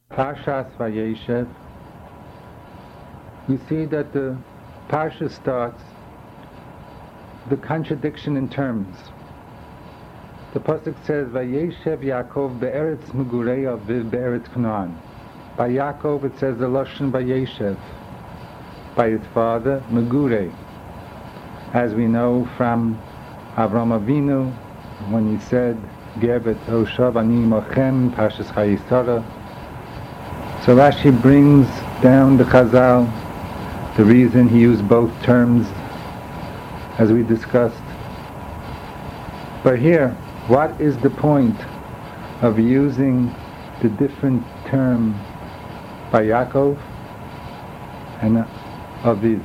Parshas Vayeshev, we see that the Parsha starts the contradiction in terms. The pasuk says, Vayeshev Yaakov be'eretz megurei aviv be'eretz Canaan. By Yaakov it says the Lashon Vayeshev. By his father, Megurei. As we know from Avram Avinu, when he said, Gevet Oshav Ani Mochem, Parshas Chayesara. So Rashi brings down the Chazal, the reason he used both terms, as we discussed. But here, what is the point of using the different term by Yaakov and Aviv?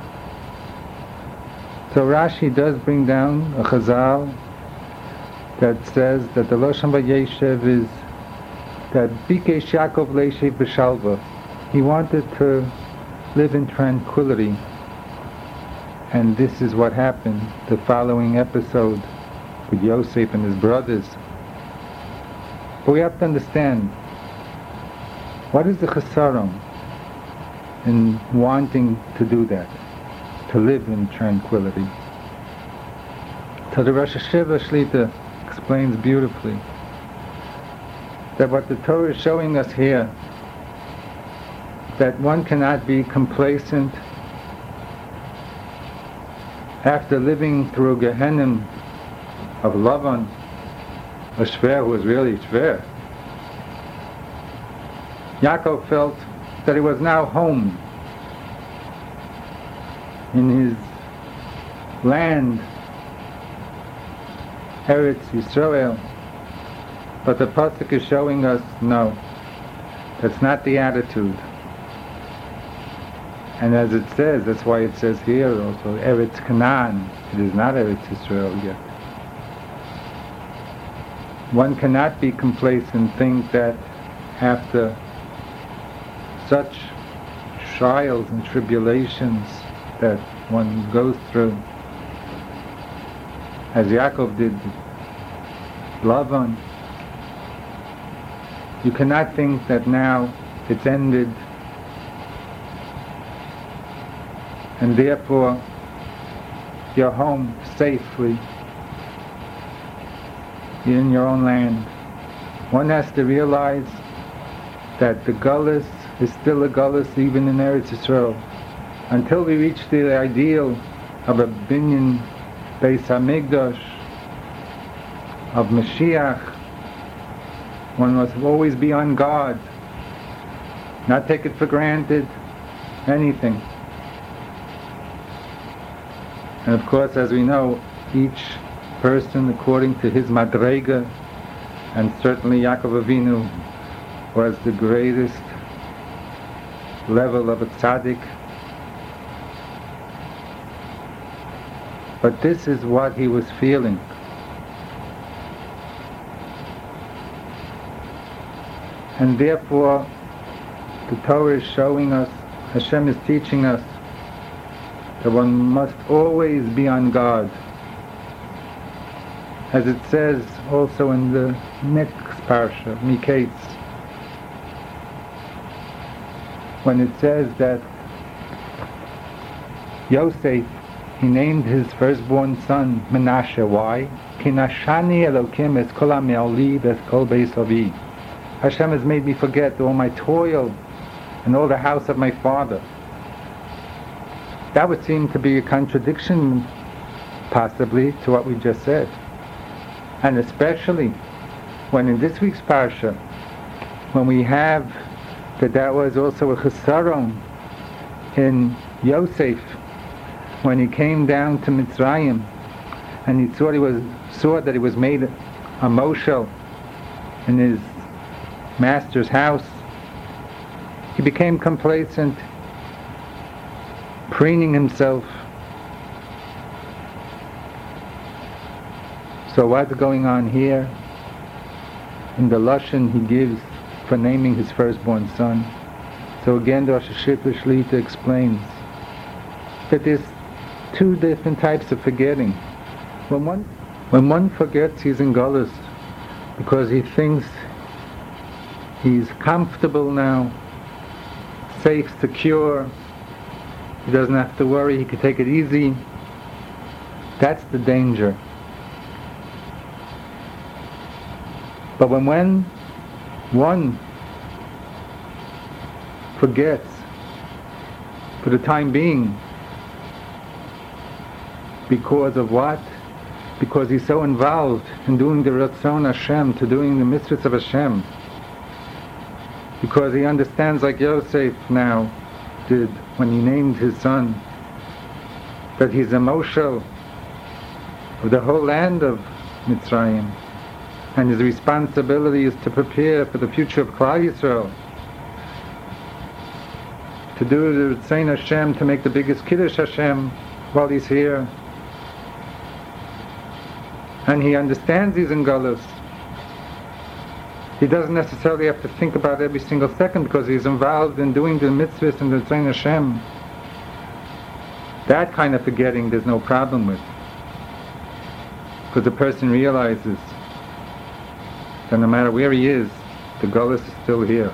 So Rashi does bring down a Chazal that says that the Lashon Vayeshev is that Bikesh Yaakov Leishev B'Shalva. He wanted to live in tranquility, and this is what happened the following episode with Yosef and his brothers. But we have to understand, what is the chesaron in wanting to do that, to live in tranquility? So the Rosh Hashiva Shlita explains beautifully that what the Torah is showing us here, that one cannot be complacent after living through Gehennim of Lavan, a Shver who was really Shver. Yaakov felt that he was now home in his land, Eretz Yisrael. But the pasuk is showing us, no, that's not the attitude. And as it says, that's why it says here also, Eretz Canaan. It is not Eretz Yisrael yet. One cannot be complacent, think that after such trials and tribulations that one goes through, as Yaakov did, Lavan, you cannot think that now it's ended and therefore you're home safely in your own land. One has to realize that the Gullus is still a Gullus even in Eretz Yisrael. Until we reach the ideal of a Binyan Beis HaMikdash, of Mashiach, one must always be on guard, not take it for granted, anything. And of course, as we know, each person according to his madrega, and certainly Yaakov Avinu was the greatest level of a tzaddik. But this is what he was feeling. And therefore, the Torah is showing us, Hashem is teaching us, that one must always be on guard. As it says also in the next parsha, Miketz, when it says that Yosef, he named his firstborn son Menashe. Why? Ki nashani Elokim es kol ha'me'oli v'es kol beis avi. Hashem has made me forget all my toil and all the house of my father. That would seem to be a contradiction, possibly, to what we just said. And especially when in this week's parsha, when we have that was also a chesaron in Yosef, when he came down to Mitzrayim, and he saw that he was made a moshel in his master's house, he became complacent, preening himself. So what's going on here? In the Lashon he gives for naming his firstborn son. So again, the Rosh Hashiva Shlita explains that there's two different types of forgetting. When one forgets, he's in Gullus because he thinks He's comfortable now, safe, secure. He doesn't have to worry, he can take it easy. That's the danger. But when one forgets, for the time being, because of what? Because he's so involved in doing the Ratzon Hashem, to doing the mitzvahs of Hashem. Because he understands, like Yosef now did when he named his son, that he's a Moshe of the whole land of Mitzrayim, and his responsibility is to prepare for the future of Klal Yisrael, to do the Ratzon Hashem, to make the biggest Kiddush Hashem while he's here. And he understands he's in Galus. He doesn't necessarily have to think about every single second, because he's involved in doing the mitzvahs and the Ratzon Hashem. That kind of forgetting there's no problem with, because the person realizes that no matter where he is, the Galus is still here.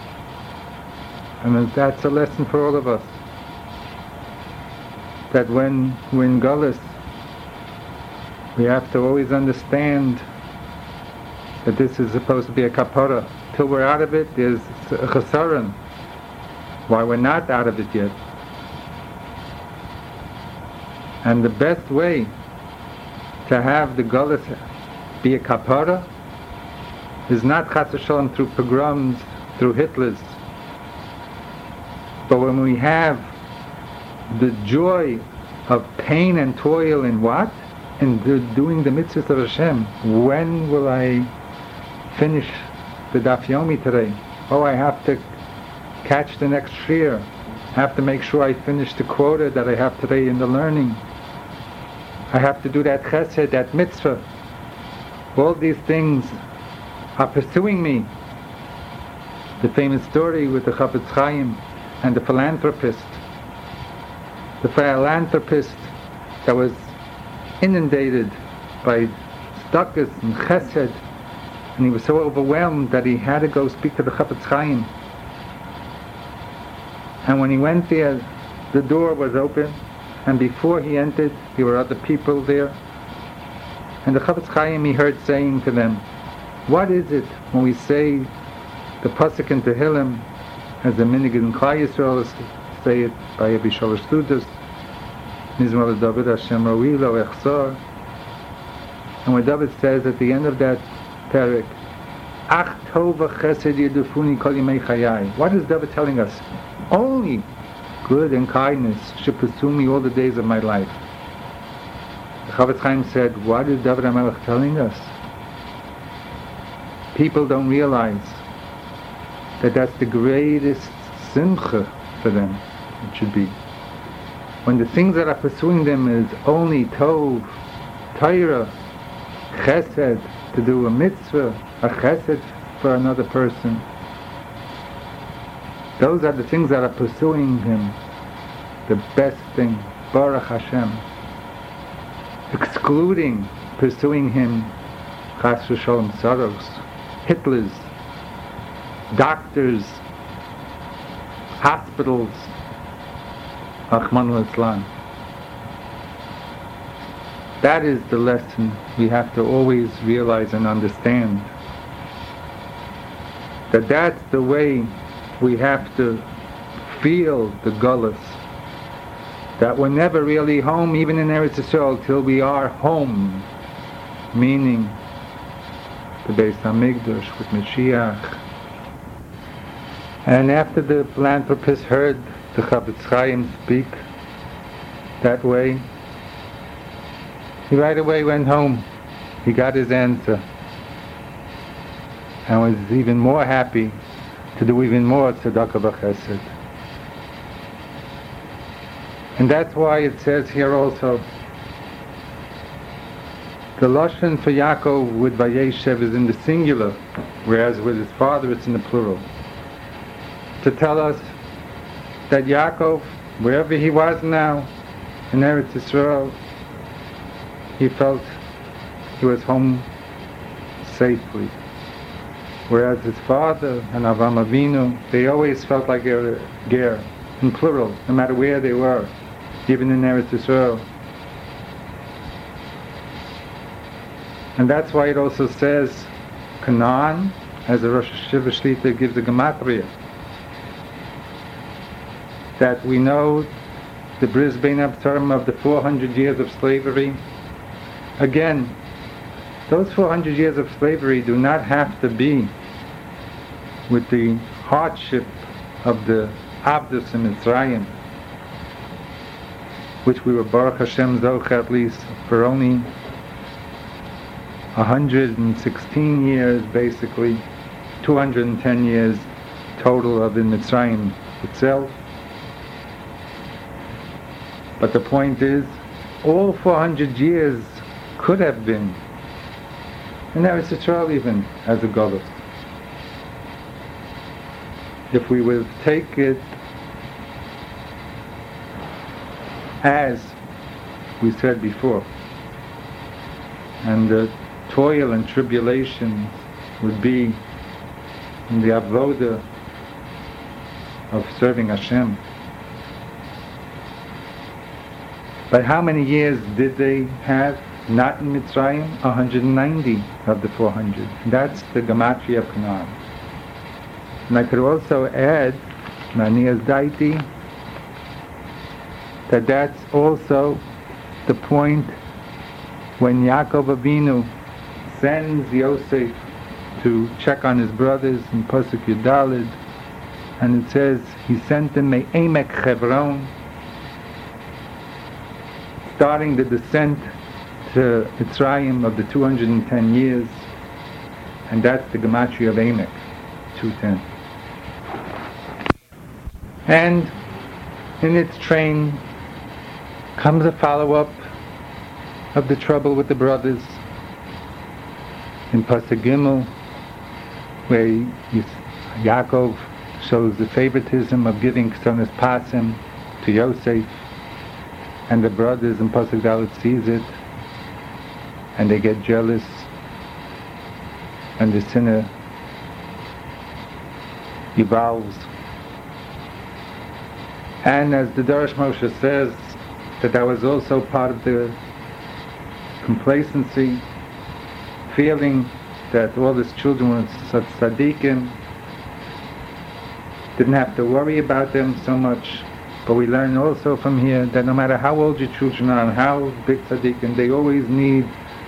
And that's a lesson for all of us, that when we're in Galus, we have to always understand that this is supposed to be a kapara. Till we're out of it, there's a chesaron. Why we're not out of it yet. And the best way to have the galus be a kapara is not chas v'shalom through pogroms, through Hitlers, but when we have the joy of pain and toil in what? In doing the mitzvahs of Hashem. When will I finish the Daf Yomi today? Oh, I have to catch the next shir. I have to make sure I finish the quota that I have today in the learning. I have to do that chesed, that mitzvah. All these things are pursuing me. The famous story with the Chafetz Chaim and the philanthropist. The philanthropist that was inundated by tzedakos and chesed, and he was so overwhelmed that he had to go speak to the Chafetz Chaim. And when he went there, the door was open, and before he entered, there were other people there. And the Chafetz Chaim, he heard saying to them, what is it when we say the pasuk in Tehillim, as the minig in Klal Yisrael say it by every shalosh studas, Nizmor David Hashem Roi Lo Echsor, and when David says at the end of that perek, Ach Tov Chesed Yedufuni Kol Yimei Chayai. What is David telling us? Only good and kindness should pursue me all the days of my life. The Chafetz Chaim said, what is David HaMelech telling us? People don't realize that that's the greatest simcha for them. It should be. When the things that are pursuing them is only Tov, Torah, Chesed, to do a mitzvah, a Chesed for another person. Those are the things that are pursuing him. The best thing, Baruch Hashem. Excluding, pursuing him, Chas v'sholom Soros, Hitlers, doctors, hospitals, Achmanu Islam. That is the lesson we have to always realize and understand. That that's the way we have to feel the gullus. That we're never really home, even in Eretz Yisrael, till we are home. Meaning, the Beis HaMikdash with Mashiach. And after the philanthropist heard the Chafetz Chaim speak that way, he right away went home. He got his answer. And was even more happy to do even more tzedakah b'chesed. And that's why it says here also, the lashon for Yaakov with Vayeshev is in the singular, whereas with his father it's in the plural. To tell us that Yaakov, wherever he was now, in Eretz Yisrael, he felt he was home safely. Whereas his father and Avraham Avinu, they always felt like they were ger, in plural, no matter where they were, even in Eretz Yisrael. And that's why it also says Canaan, as the Rosh Hashiva Shlita gives the Gematria, that we know the Brisbane term of the 400 years of slavery. Again, those 400 years of slavery do not have to be with the hardship of the Abdus in Mitzrayim, which we were Baruch Hashem Zoch at least for only 116 years, basically 210 years total of in Mitzrayim itself. But the point is, all 400 years could have been, and Eretz Yisrael even, as a Golus. If we would take it as we said before, and the toil and tribulation would be in the avoda of serving Hashem. But how many years did they have not in Mitzrayim? 190 of the 400. That's the Gematria of Canaan. And I could also add, Manias Daiti, that that's also the point when Yaakov Avinu sends Yosef to check on his brothers in Pasuk Yudalid, and it says he sent them Me'emek Chevron, starting the descent to Mitzrayim of the 210 years, and that's the Gematria of Emek, 210. And in its train comes a follow-up of the trouble with the brothers in Pasuk Gimel, where Yaakov shows the favoritism of giving Ksonas Pasim to Yosef, and the brothers in Pasuk Dalet sees it, and they get jealous, and the sinner evolves. And as the Darash Moshe says, that was also part of the complacency, feeling that all his children were such tzaddikim, didn't have to worry about them so much. But we learn also from here that no matter how old your children are and how big tzaddikim, they always need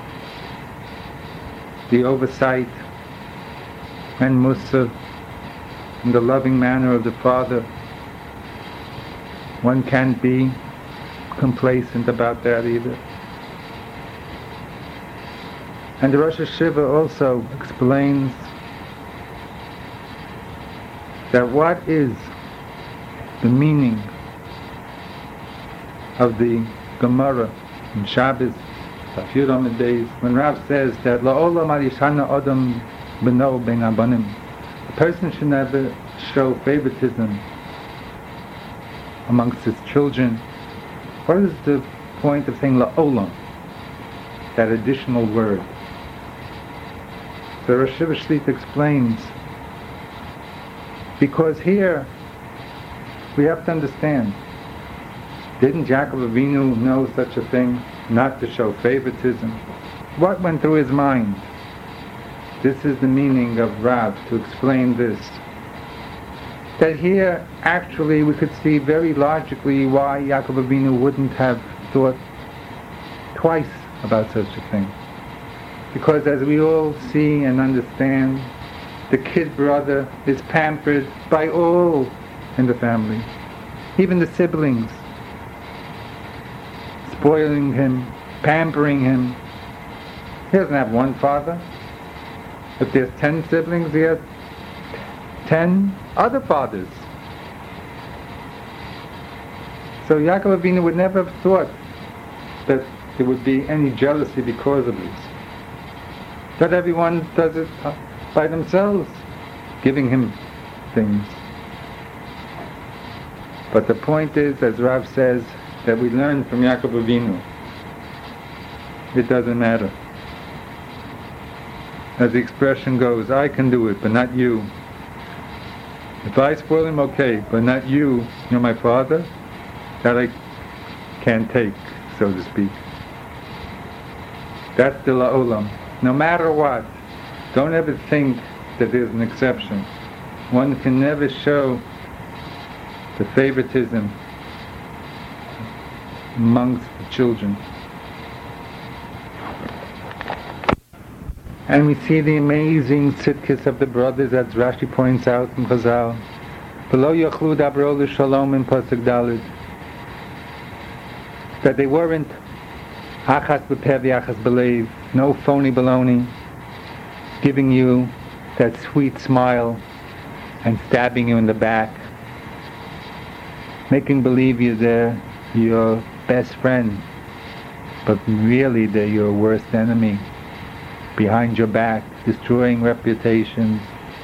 the oversight and mussar and the loving manner of the father. One can't be complacent about that either. And the Rosh Hashiva also explains that what is the meaning of the Gemara in Shabbos, Daf Yud Amud Beis, when Rav says that La'olam al yishana adam b'no ben abanim, a person should never show favoritism amongst his children. What is the point of saying La'olam, that additional word? The Rosh Hashiva Shlita explains, because here we have to understand, didn't Yaakov Avinu know such a thing, not to show favoritism? What went through his mind? This is the meaning of Rav, to explain this. That here, actually, we could see very logically why Yaakov Avinu wouldn't have thought twice about such a thing. Because as we all see and understand, the kid brother is pampered by all in the family, even the siblings, spoiling him, pampering him. He doesn't have one father. If there's 10 siblings, he has 10 other fathers. So Yaakov Avinu would never have thought that there would be any jealousy because of this. Not everyone does it by themselves, giving him things. But the point is, as Rav says, that we learn from Yaakov Avinu. It doesn't matter. as the expression goes, I can do it, but not you. If I spoil him, okay, but not you, you're my father, that I can't take, so to speak. That's the la'olam. No matter what, don't ever think that there's an exception. One can never show the favoritism amongst the children. And we see the amazing tzidkis of the brothers, as Rashi points out in Chazal. Below Yochlu Dabro L'Shalom in Pasuk Daled, that they weren't achas b'peh v'achas b'leiv, no phony baloney, giving you that sweet smile and stabbing you in the back, making believe you're there, your best friend, but really they're your worst enemy, behind your back, destroying reputations,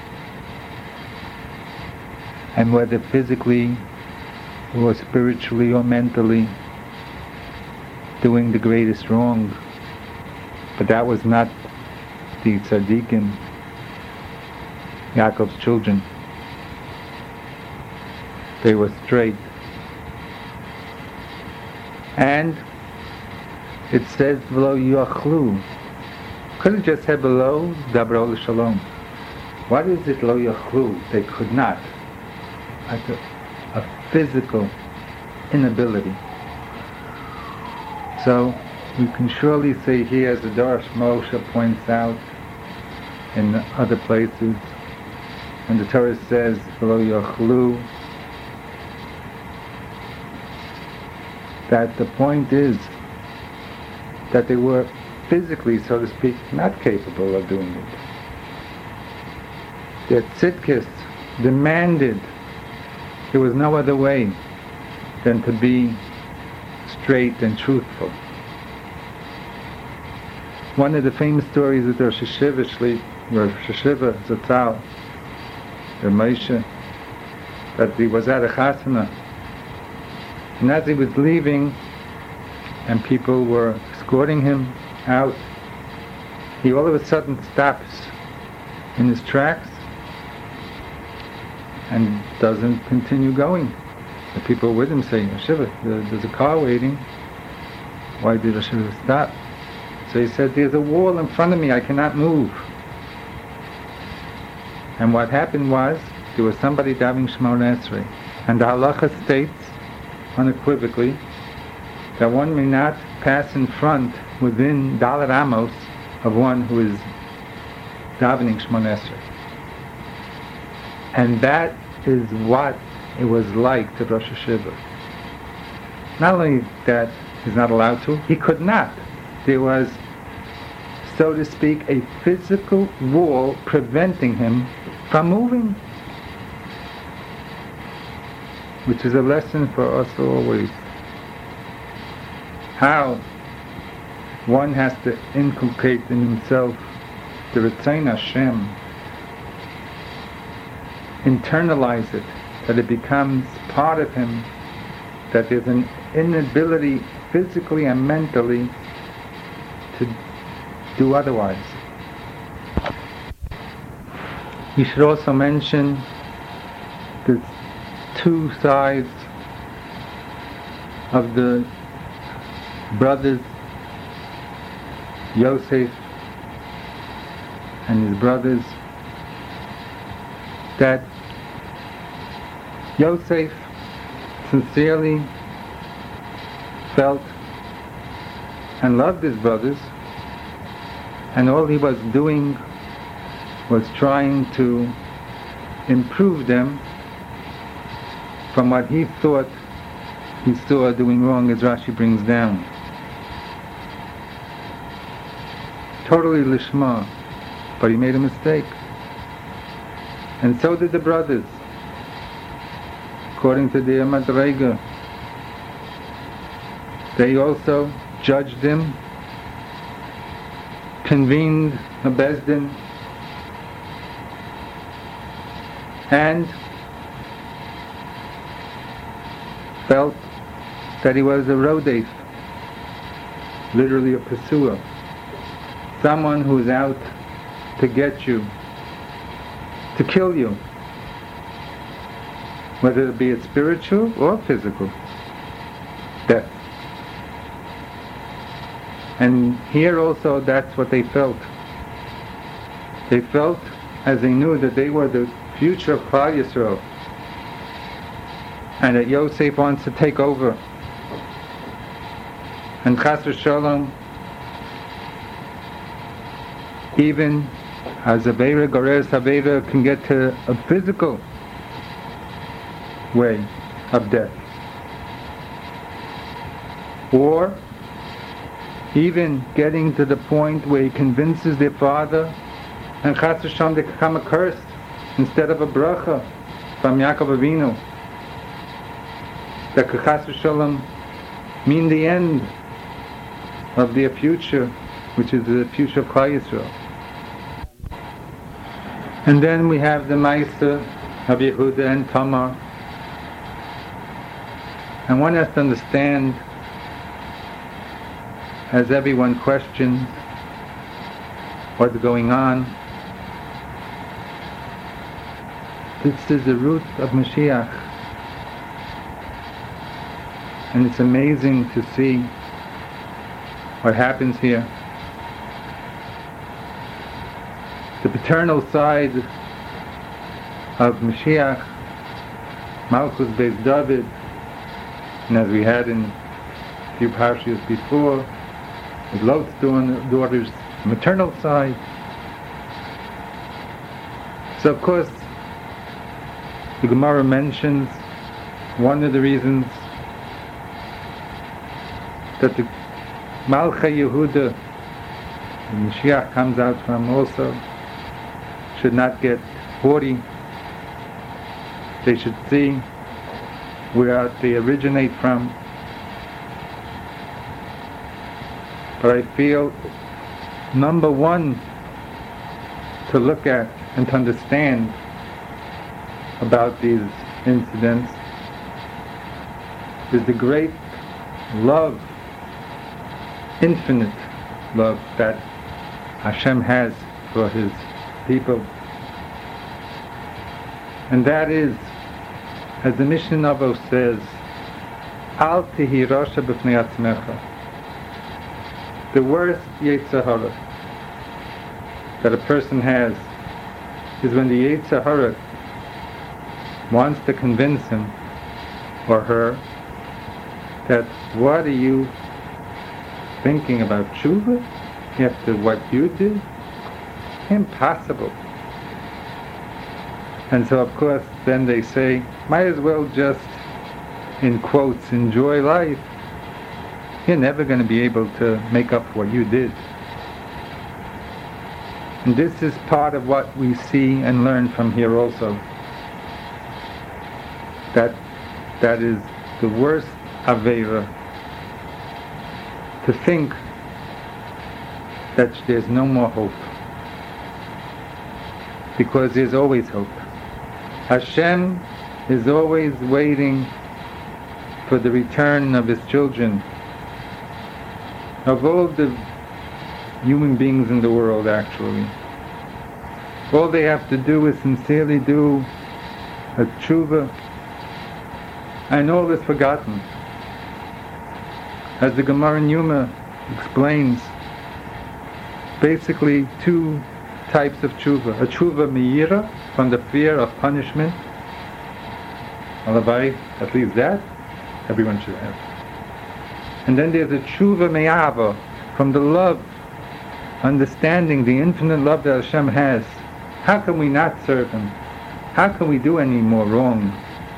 and whether physically or spiritually or mentally doing the greatest wrong. But that was not the tzaddikim, Yaakov's children. They were straight. And it says below Yochlu. Could it just said below Dabro L'Shalom? What is it lo Yochlu? They could not. Like a physical inability. So we can surely say here, as the Darash Moshe points out in other places, when the Torah says below Yochlu, that the point is that they were physically, so to speak, not capable of doing it. Their tzidkis demanded there was no other way than to be straight and truthful. One of the famous stories of Rosh Hashiva Zatzal, the Moshe, that he was at a chasana, and as he was leaving and people were escorting him out, he all of a sudden stops in his tracks and doesn't continue going. The people with him say, Shiva, there's a car waiting. Why did Shiva stop? So he said, there's a wall in front of me, I cannot move. And what happened was, there was somebody davening Shemona Esrei. And the halacha states, unequivocally, that one may not pass in front within Dalet Amos of one who is davening Shemona Esrei. And that is what it was like to Rosh Hashiva. Not only that he's not allowed to, he could not. There was, so to speak, a physical wall preventing him from moving. Which is a lesson for us always. How one has to inculcate in himself the Ritzayin Hashem, internalize it, that it becomes part of him, that there's an inability physically and mentally to do otherwise. We should also mention the two sides of the brothers, Yosef and his brothers, that Yosef sincerely felt and loved his brothers, and all he was doing was trying to improve them from what he thought he saw doing wrong, as Rashi brings down. Totally lishma, but he made a mistake. And so did the brothers. According to their Madrega, they also judged him, convened a Bezdin, and felt that he was a rodef, literally a pursuer, someone who is out to get you, to kill you, whether it be spiritual or physical death. And here also that's what they felt. They felt, as they knew that they were the future of Klal Yisrael, and that Yosef wants to take over. And Chas v'Shalom, even as Aveira, Goreres Aveira can get to a physical way of death. Or even getting to the point where he convinces their father, and Chas v'Shalom they become a curse instead of a bracha from Yaakov Avinu. That could Chas v'Shalom mean the end of their future, which is the future of Klal Yisrael. And then we have the Ma'aser of Yehuda and Tamar. And one has to understand, as everyone questions what's going on, this is the root of Mashiach. And it's amazing to see what happens here. The paternal side of Mashiach, Malchus Beis David, and as we had in a few parashas before, with Lot's daughter's maternal side. So of course, the Gemara mentions one of the reasons that the Malchei Yehuda, the Mashiach comes out from also, should not get haughty. They should see where they originate from. But I feel, number one, to look at and to understand about these incidents is the great love, infinite love that Hashem has for His people. And that is, as the Mishnah Navo says, Al tihi rasha b'fnei atzmecha. The worst Yetzer Hara that a person has is when the Yetzer Hara wants to convince him or her that, what are you thinking about tshuva after what you did? Impossible. And so of course then they say, might as well just, in quotes, enjoy life. You're never going to be able to make up what you did. And this is part of what we see and learn from here also. That is the worst Aveira, to think that there's no more hope. Because there's always hope. Hashem is always waiting for the return of His children, of all the human beings in the world actually. All they have to do is sincerely do a tshuva, and all is forgotten. As the Gemara in Yuma explains, basically two types of tshuva. A tshuva meira, from the fear of punishment. Alavai, at least that everyone should have. And then there's a tshuva me'ava, from the love, understanding the infinite love that Hashem has. How can we not serve Him? How can we do any more wrong?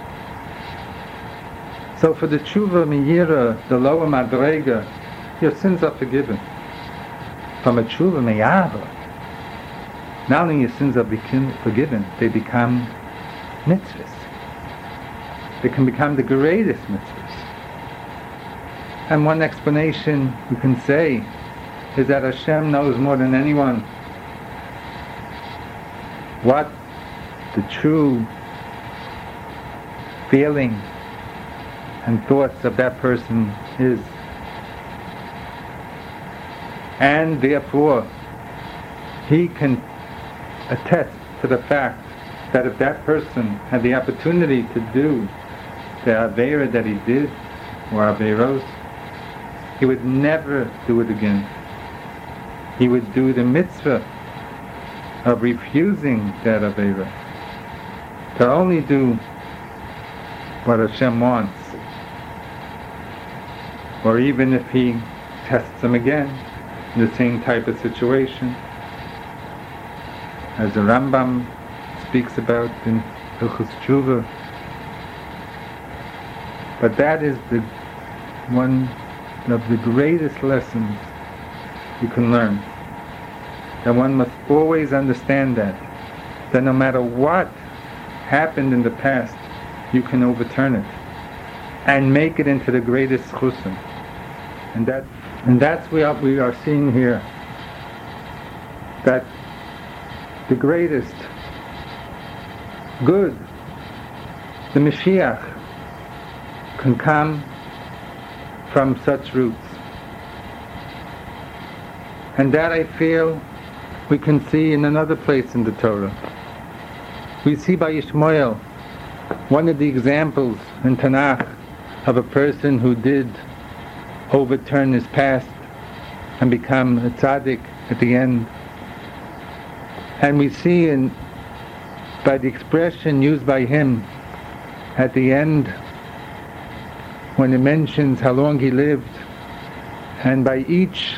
So for the tshuva me'ira, the lower madrega, your sins are forgiven. From a tshuva me'ava, not only your sins are forgiven, they become mitzvahs. They can become the greatest mitzvahs. And one explanation you can say is that Hashem knows more than anyone what the true feeling and thoughts of that person is. And therefore, He can attest to the fact that if that person had the opportunity to do the Aveira that he did, or Aveiros, he would never do it again. He would do the mitzvah of refusing that Aveira, to only do what Hashem wants. Or even if he tests him again in the same type of situation, as the Rambam speaks about in Hilchos Tshuva. But that is one of the greatest lessons you can learn. That one must always understand that no matter what happened in the past, you can overturn it and make it into the greatest chusim. And that's what we are seeing here. That the greatest good, the Mashiach, can come from such roots. And that, I feel, we can see in another place in the Torah. We see by Ishmael, one of the examples in Tanakh of a person who did overturn his past and become a tzaddik at the end. And we see by the expression used by him at the end, when it mentions how long he lived, and by each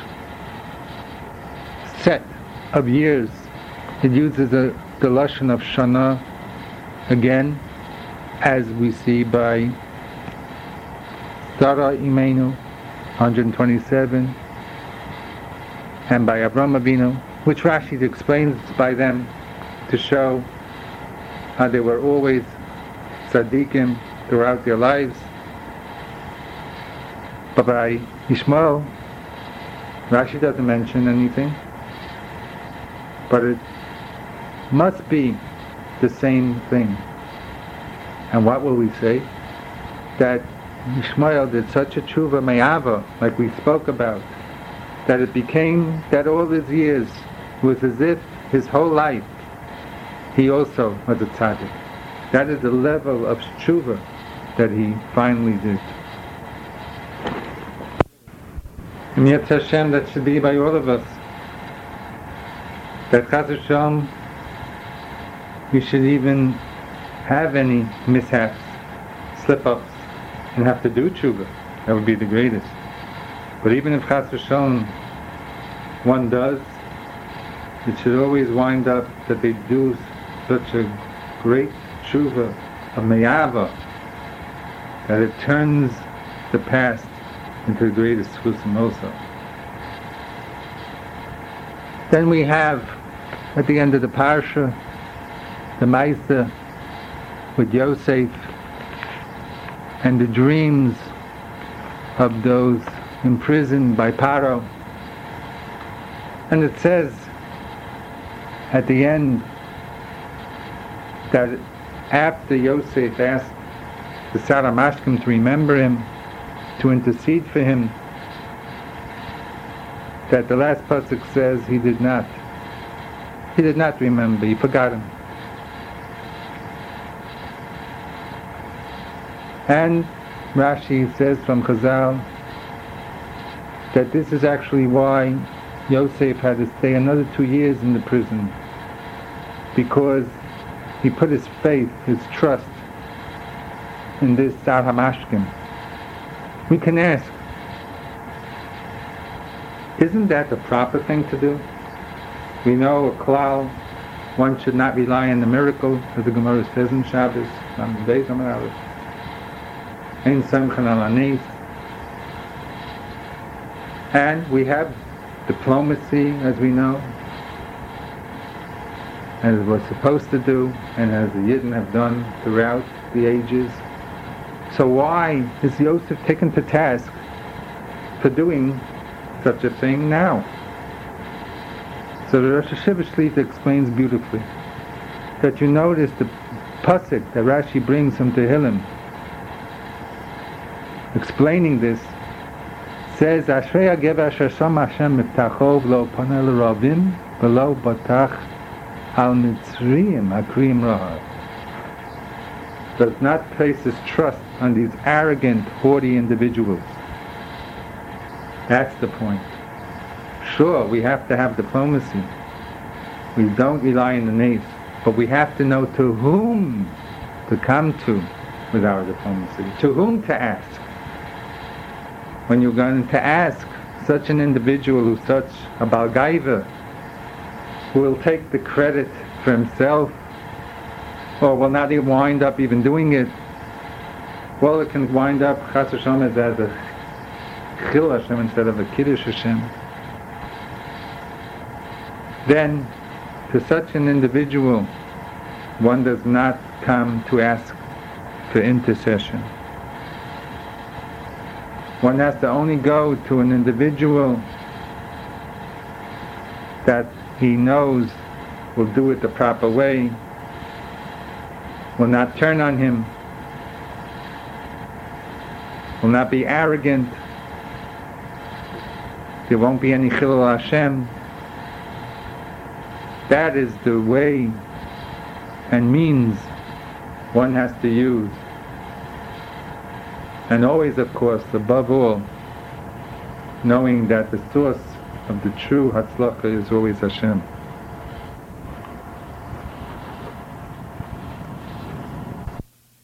set of years, it uses the lashon of Shana again, as we see by Sarah Imenu, 127, and by Avraham Avinu, which Rashi explains by them to show how they were always tzaddikim throughout their lives. But by Ishmael, Rashi doesn't mention anything, but it must be the same thing. And what will we say? That Ishmael did such a tshuva me'ava, like we spoke about, that it became that all his years was as if his whole life he also was a tzaddik. That is the level of tshuva that he finally did. And yet Hashem, that should be by all of us, that Chas v'Shalom, we should even have any mishaps, slip-ups, and have to do tshuva. That would be the greatest. But even if Chas v'Shalom one does, it should always wind up that they do such a great tshuva of me'ava that it turns the past into the greatest chusim also. Then we have, at the end of the parsha, the Maisa with Yosef and the dreams of those imprisoned by Paro. And it says at the end that after Yosef asked the Sarah Mashkim to remember him, to intercede for him, that the last pasuk says he did not remember, he forgot him. And Rashi says from Chazal that this is actually why Yosef had to stay another 2 years in the prison, because he put his faith, his trust in this Sarah Mashkim. We can ask, isn't that the proper thing to do? We know a klal, one should not rely on the miracle, as the Gemara says in Shabbos, Ein Samchan al Anis. And we have diplomacy, as we know, as we're supposed to do, and as the Yidden have done throughout the ages. So why is Yosef taken to task for doing such a thing now? So the Rosh Hashiva Shlita explains beautifully that you notice the pasuk that Rashi brings from Tehillim explaining this says, Ashrei HaGever asher shama Hashem miftacho v'lo paneh l'ravim v'lo batach al mitzriim akrim rahav, does not place his trust on these arrogant, haughty individuals. That's the point. Sure, we have to have diplomacy. We don't rely on the nays, but we have to know to whom to come to with our diplomacy, to whom to ask. When you're going to ask such an individual who's such a balgaiva, who will take the credit for himself, or will not even wind up even doing it, well, it can wind up Chas Hashem as a Chil Hashem instead of a Kiddush Hashem. Then, to such an individual, one does not come to ask for intercession. One has to only go to an individual that he knows will do it the proper way, will not turn on him, will not be arrogant, there won't be any Chilul Hashem. That is the way and means one has to use. And always, of course, above all, knowing that the source of the true Hatzlacha is always Hashem.